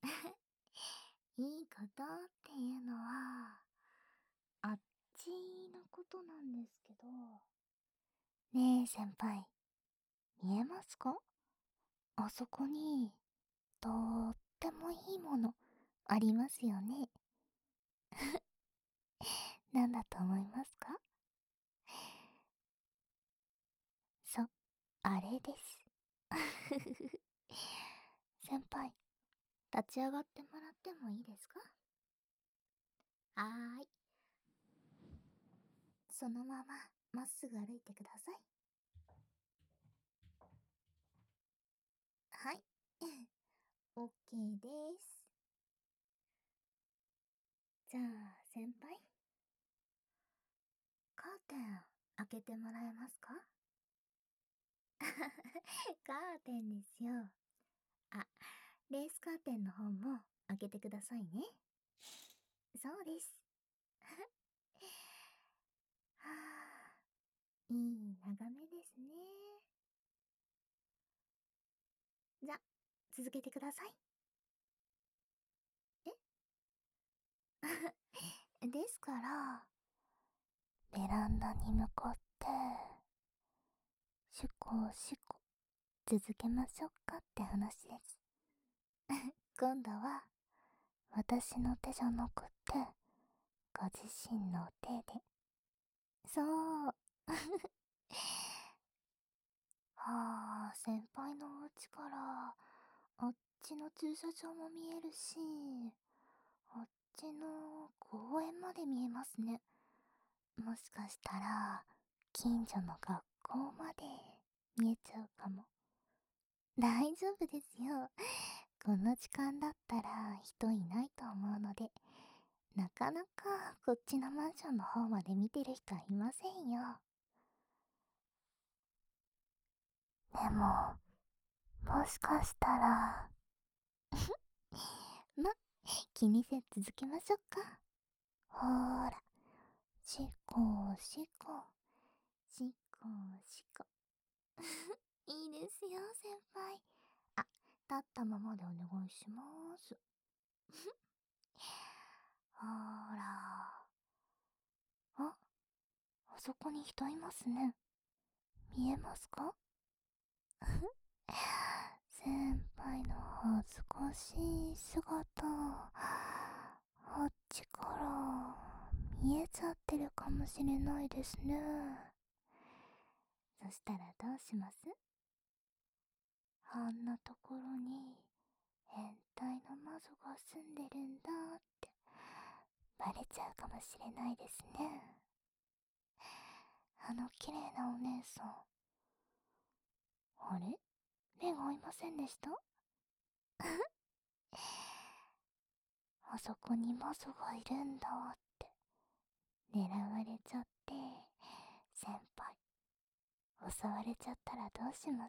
いいことっていうのは、あっちのことなんですけど。ねえ先輩、見えますか？あそこに、とってもいいもの、ありますよね。なんだと思いますか？そう、あれです。先輩、立ち上がってもらってもいいですか？はーい。そのまま、まっすぐ歩いてください。はい。オッケーです。じゃあ、先輩、カーテン開けてもらえますか？カーテンですよ。あ、レースカーテンの方も開けてくださいね。そうです。はあ、いい眺めですね。じゃ、続けてください。えですから、ベランダに向かって、シュコシュコ、続けましょうかって話です。今度は、私の手じゃなくって、ご自身の手で。そう。はあ、先輩のお家から、あっちの駐車場も見えるし、あっちの公園まで見えますね。もしかしたら、近所の学校まで見えちゃうかも。大丈夫ですよ。この時間だったら人いないと思うので、なかなかこっちのマンションの方まで見てる人はいませんよ。でも、もしかしたら、ま、気にせず続けましょうか。ほーら、しこしこ、しこしこ。いいですよ、先輩。あ、立ったままでお願いします。ほーら。あ、あそこに人いますね。見えますか？先輩の恥ずかしい姿、あっちから見えちゃってるかもしれないですね。そしたらどうします？あんなところに変態の魔女が住んでるんだってバレちゃうかもしれないですね。あの綺麗なお姉さん、あれ、目が合いませんでした？あそこに魔女がいるんだって狙われちゃって、先輩襲われちゃったらどうします？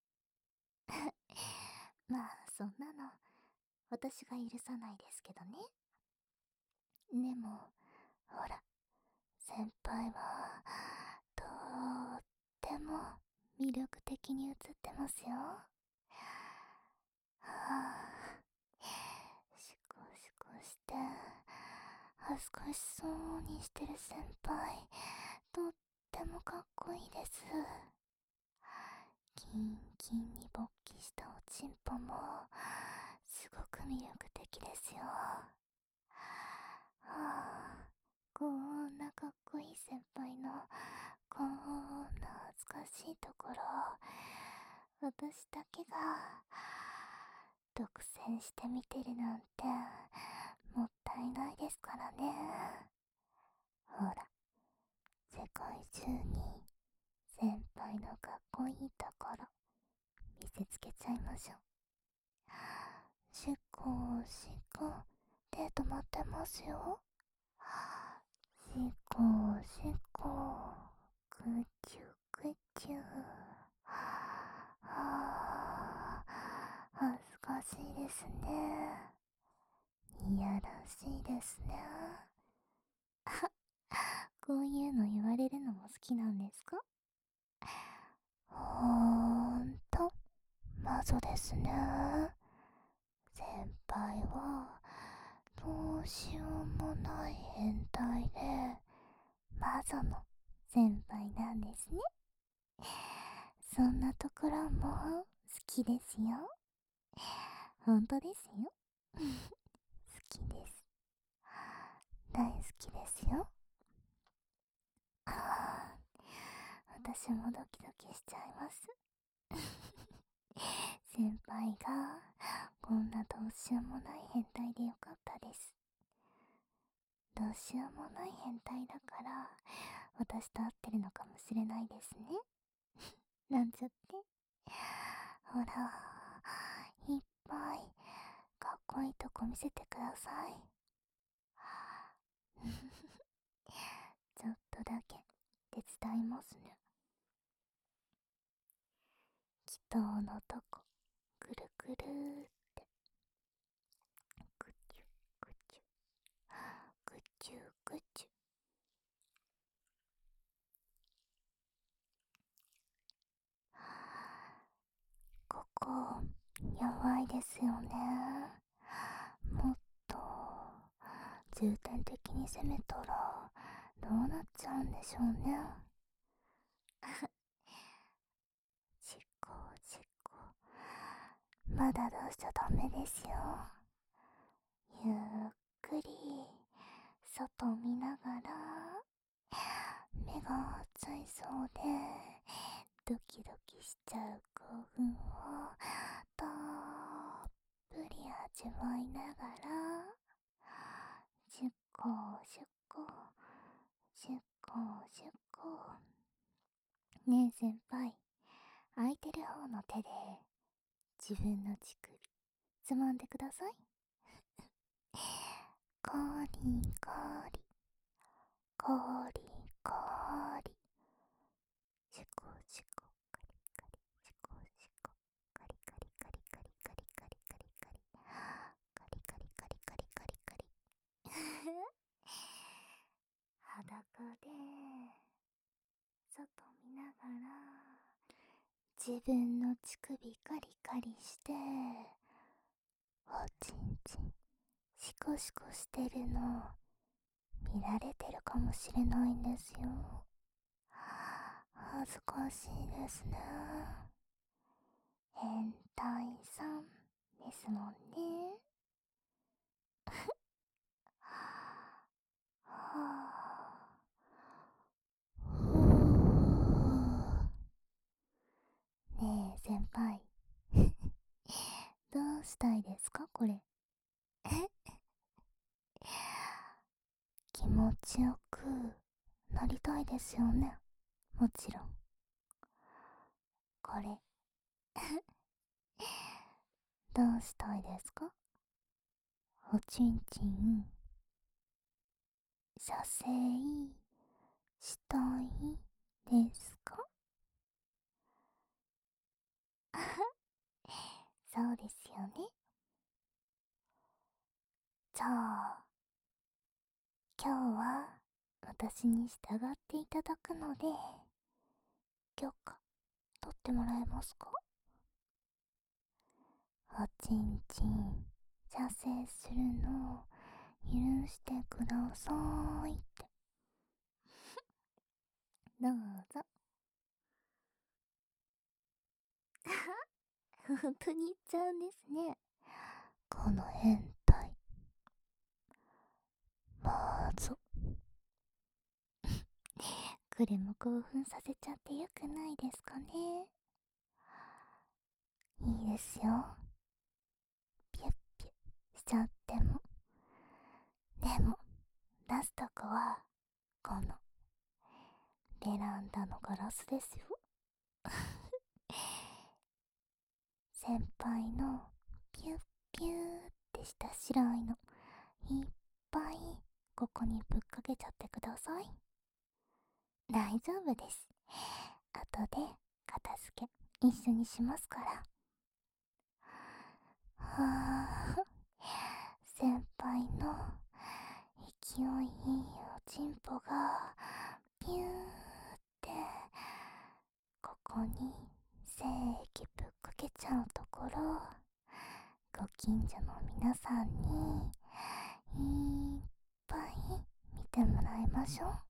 まあそんなの私が許さないですけどね。でもほら、先輩はとっても魅力的に映ってますよ。はあ、シコシコして恥ずかしそうにしてる先輩、とってもかっこいいです。キンキンに勃起したおちんぽもすごく魅力的ですよ。はあ、こんなかっこいい先輩のこんな恥ずかしいところ、私だけが独占して見てるなんてもったいないですからね。ほら、世界中に先輩のかっこいいところ見せつけちゃいましょう。しっこしっこ、手止まってますよ。しっこしっこ、ぐちゅぐちゅ。は恥ずかしいですね。いやらしいですね。こういうの言われるのも好きなんですか？ほーんと、謎ですね。先輩はどうしようもない変態でマゾの先輩なんですね。そんなところも好きですよ。本当ですよ。好きです。大好きですよ。あ私もドキドキしちゃいます。先輩がこんなどうしようもない変態でよかったです。どうしようもない変態だから私と合ってるのかもしれないですね。なんちゃって。ほら、いっぱいかっこいいとこ見せてください。ちょっとだけ手伝いますね。祈祷のとこくるくるってぐちゅぐちゅぐちゅぐちゅ。ここ弱いですよね。もっと重点的に攻めたらどうなっちゃうんでしょうね。しっこしっこ、まだ出しちゃダメですよ。ゆっくり外見ながら、目がついそうでドキドキしちゃう興奮をたっぷり味わいながら、しゅっこしゅっこしゅっこしゅっこ。ねえ先輩、空いてる方の手で自分の乳首つまんでください。コリコリコリコリ、シコシコカリカリ、シコシコカリカリカリカリカリカリカリカリカリカリカリカリカリカリ。裸で外見ながら自分の乳首カリカリして、おちんちんシコシコしてるの見られてるかもしれないんですよ。恥ずかしいですね。変態さんですもんね。はあ、ねえ先輩、どうしたいですかこれ。気持ちよくなりたいですよね。もちろん。これどうしたいですか。おちんちん射精したいですか。そうですよね。じゃあ今日は私に従っていただくので許可取ってもらえますか。おちんちん射精するのを許してくださいって。どうぞ。本当に言っちゃうんですね。この変態まずこれも興奮させちゃってよくないですかね。いいですよ、ピュッピュッしちゃっても。でも出すとこはこのベランダのガラスですよ。先輩のピュッピューってした白いのいっぱいここにぶっかけちゃってください。大丈夫です。後で片付け一緒にしますから。はあ、先輩の勢いいいおちんぽがピューってここに精液ぶっかけちゃうところ、ご近所の皆さんにいっぱい見てもらいましょう。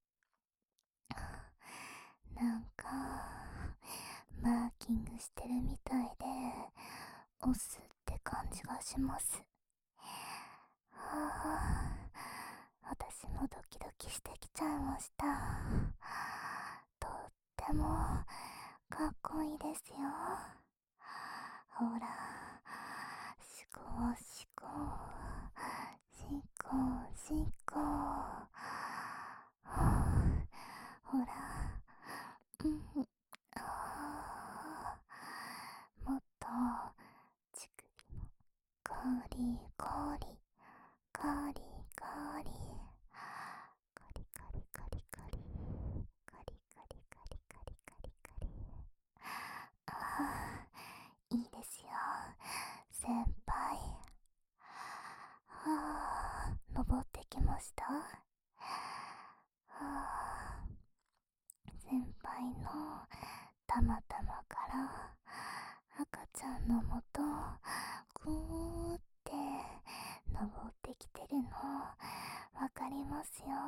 なんかマーキングしてるみたいで押すって感じがします。私もドキドキしてきちゃいました。とってもかっこいいですよ。ほら、しこしこしこしこ、ほら、もっと乳首もカリカリカリカリカリカリカリカリカリカリカリカリカリカリ、いいですよ先輩。登ってきました。先輩のたまたまから赤ちゃんのもとぐーって登ってきてるのわかりますよ。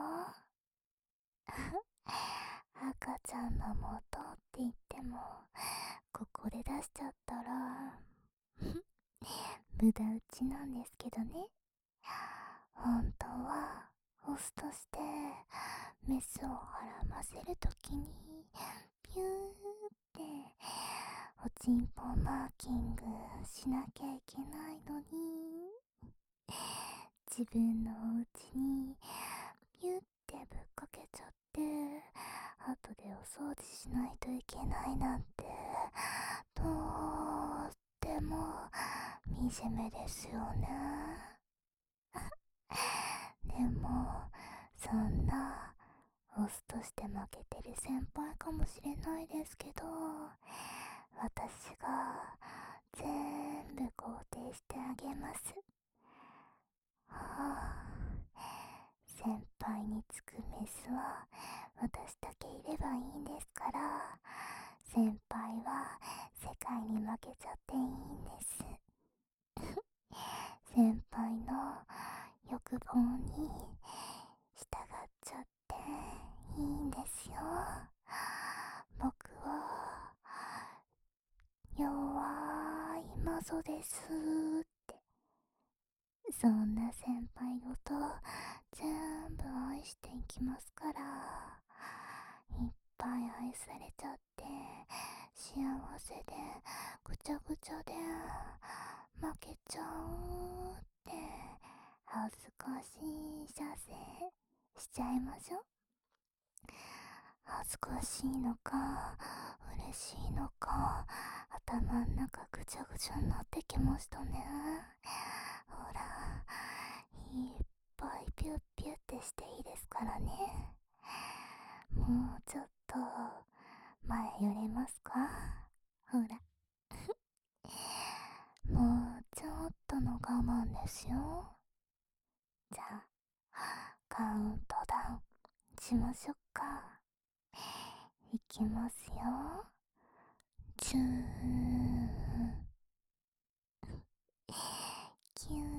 赤ちゃんのもとって言ってもここで出しちゃったら無駄打ちなんですけどね。本当はオスとしてメスをはらませるときにピューっておちんぽマーキングしなきゃいけないのに、自分のお家にピューってぶっかけちゃって後でお掃除しないといけないなんてとっても惨めですよね。でもそんなオスとして負けてる先輩かもしれないですけど、私が全部肯定してあげます。先輩につくメスは私だけいればいいんですから、先輩は世界に負けちゃっていいんです。先輩の欲望に従っちゃっていいんですよ。僕は弱い魔女ですって。そんな先輩ごと全部愛していきますから、いっぱい愛されちゃって幸せでぐちゃぐちゃで負けちゃうって恥ずかしい射精しちゃいましょう。恥ずかしいのか嬉しいのか頭ん中ぐちゃぐちゃになってきましたね。ほら、いっぱいピュッピュッってしていいですからね。もうちょっと前寄れますか。ほらもうちょっとの我慢ですよ。じゃあカウントダウンしましょうか。いきますよ。チューキュー、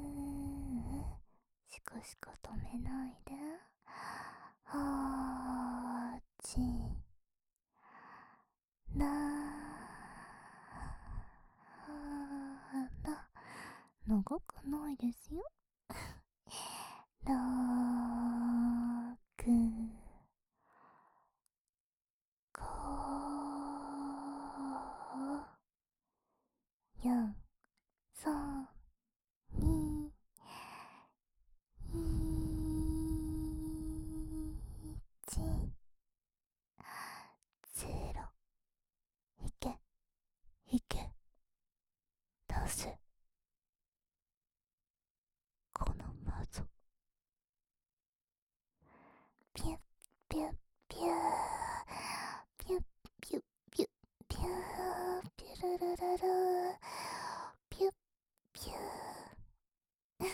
しこしこ止めないで。8、7、長くないですよ。6、5、4、3、2、1、0。いけ、いけ、出せ、この謎。ピュッピュッピュー、ピュッピュッピュッピュー、ピュルルルル、ピュッピュー。いっ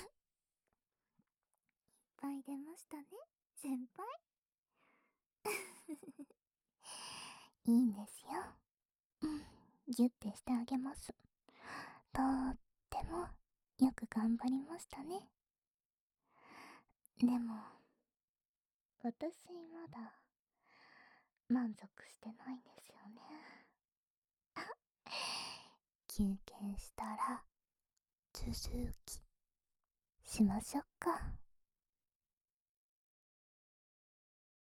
ぱい出ましたね、先輩。いいんですよ。ギュッてしてあげます。とってもよく頑張りましたね。でも、私まだ満足してないんですよね。休憩したら続きしましょうか。